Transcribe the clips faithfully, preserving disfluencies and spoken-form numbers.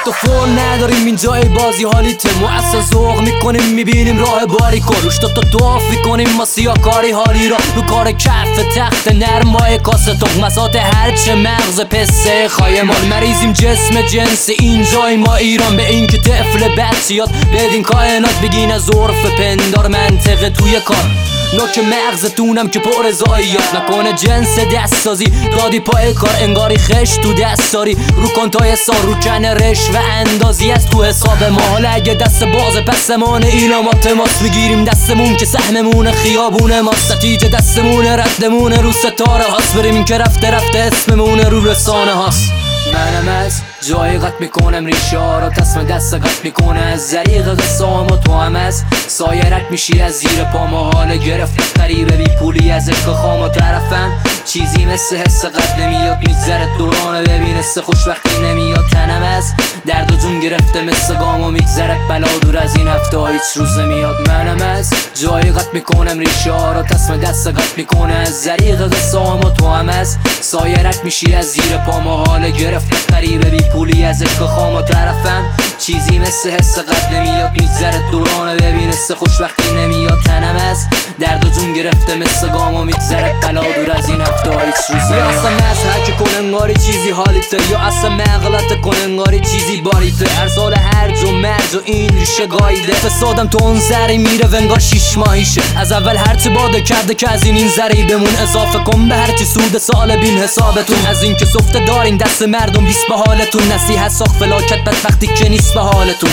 حتی فول نداریم اینجا ای بازی حالیته. ما اصلا ذوق میکنیم میبینیم راه باریکو، روش تا تا دعاف میکنیم ما سیاکاری حالی را. رو کار کف تخت نرمای کاسه تخمسات هرچه مغز پسه خواهی مال. مریضیم جسم جنس اینجای ما ایران، به این که طفل بچیات بدین کائنات بگین از عرف پندار منطقه توی کار. نوک مغزتونم که پر زاییات نکنه جنس دست سازی دادی پای کار، انگاری خش تو دست داری رو کنتای سار رو کن رش و اندازی از تو حساب ما. حالا اگه دست باز پسمان ایلامات ماست میگیریم دستمون که سهممون خیابون ماست. نتیجه دستمون ردمون رو ستاره هاست، بریم این که رفته رفته اسممون رو رسانه هاست. منم از جای قط میکنم ریشارا تصم دست قط میکنه از زریق قصه و تو هم از سایرت میشی از زیر پا. ما حال گرفت قریبه بی پولی از عشق خام و طرفم چیزی مثل حس قد نمیاد میگذره دورانه ببین حس خوشبختی نمیاد. تنم از درد و جون گرفته مثل گام و میگذره بلا دور از این هفته ها هیچ روز نمیاد. منم از جای قط میکنم ریشارا تصم دست قط میکنه از زریق قصه و تو هم از سایرت میشی از زیر پا. ما حال گرفت قریبه بی پولی از عشق خام و طرفم چیزی مثل حس قد نمیاد میگذره دورانه ببین حس خوشبختی نمیاد. تنم از درد و جون گرفته مثل گام و میگذره بلا دور از این هفته ها هیچ روز نمیاد. یا اصلا مزحک کن انگاری چیزی حالیته، یا اصلا مغلط کن انگاری چیزی باریته. هر سال هرج و مرج و این ریشه گاییده فسادم تو اون سری میره و انگار شیش ماهیشه. از اول هرچی باده کرده که از این این زری بمون اضافه کن به هرچی سود سال بین حسابتون. از این که سفته دارین دست مردم بیست به حالتون، نصیحت ساخت فلاکت بدبختی که نیست به حالتون.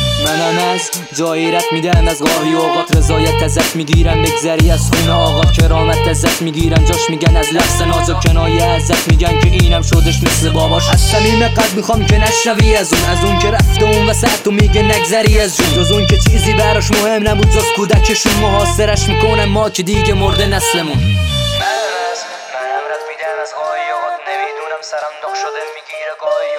منم از جایی رد میدم از گاهی اوقات رضایت ازت میگیرم بگذری از خونه آقا کرامت ازت میگیرم جاش میگن از لفظ ناز و کنایه ازت میگن که اینم شدش مثل باباش. از صمیم قلب میخوام که نشنوی از اون از اون که رفته اون وسط تو میگه نگذری از جون، جز اون که چیزی براش مهم نبود جز کودکشون محاصرش میکنن ما که دیگه مرده نسلمون. منم از منم رد میدم از گاهی اوقات نمیدونم سرم داغ شده میگیره گاهی